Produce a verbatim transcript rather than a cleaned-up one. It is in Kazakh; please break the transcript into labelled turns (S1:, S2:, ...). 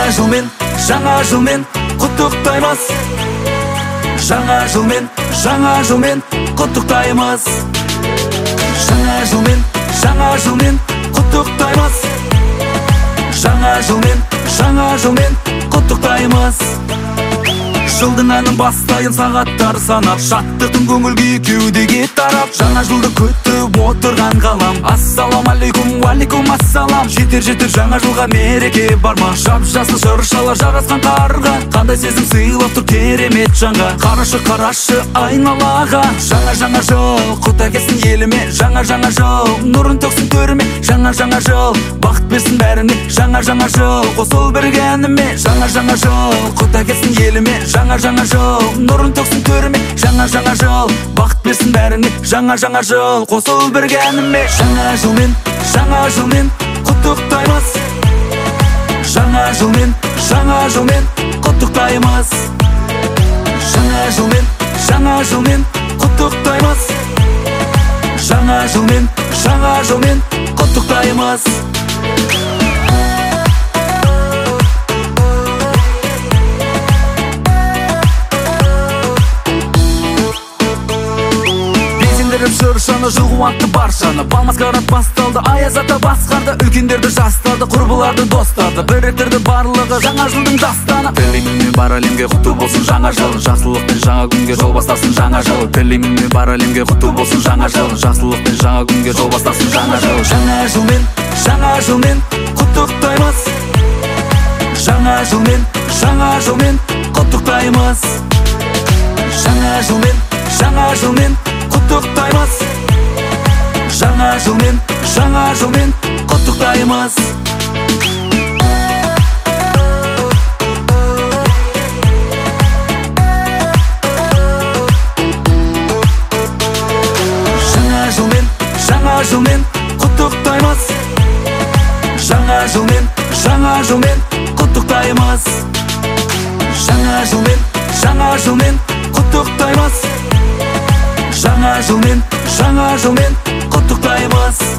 S1: жылмен, жаңа жылмен құттықтаймыз. Жаңа жылмен, жаңа жылмен құттықтаймыз. Жаңа жылмен, жаңа жылмен құттықтаймыз. Жаңа жылмен, жаңа жылмен құттықтаймыз. Жылдың әнін бастайын сағаттар санап, шаттықтың көңіл күйі кеудеге тарап. Жаңа жылды күтіп отырған ғалам, ассалам алейкум, уалейкум ассалам. Жетер жетер жаңа жылға мереке бар ма? Жап жасыл шыршалар жарасқан қарға, қандай сезім сыйлап тұр керемет жанға. Қарашы қарашы айналаға, жаңа жаңа жыл құт әкелсін еліме. Жаңа жаңа жыл нұрын төксін төріме. Жаңа жаңа жыл бақыт берсін бәріне. Жаңа жаңа жыл қосыл бірге әніме. Жаңа жаңа жыл құт әкелсін еліме. Жаңа жаңа жыл нұрын төксін төріме. Жаңа жаңа жыл бақыт берсін бәріне. Жаңа жаңа жыл қосыл бірге әніме. Жаңа жылмен, жаңа жылмен құттықтаймыз. Жаңа жылмен, жаңа жылмен құттықтаймыз. Жаңа жылмен, жаңа жылмен құттықтаймыз. Жаңа жылмен, жаңа жылмен құттықтаймыз. Шыршаны жыл қуантты баршаны, бал маскарад басталды, аяз ата басқарды. Үлкендерді жастарды, құрбыларды достарды біріктірді барлығы жаңа жылдың дастаны. Тілеймін бар әлемге құтты болсын жаңа жыл, жақсылықпен жаңа күнге жол бастасын жаңа жыл. Тілеймін бар әлемге құтты болсын жаңа жыл, жақсылықпен жаңа күнге жол бастасын жаңа жыл. Жаңа жылмен, жаңа жылмен құттықтаймыз. Жаңа жылмен, жаңа жылмен құттықтаймыз. Жаңа жылмен, жаңа жылмен құттықтаймыз. Жаңа жылмен, жаңа жылмен құттықтаймыз. Жаңа жылмен, жаңа жылмен құттықтаймыз. Жаңа жылмен, жаңа жылмен құттықтаймыз. Жаңа жылмен, жаңа жылмен құттықтаймыз. Жаңа жылмен, жаңа жылмен құттықтаймыз.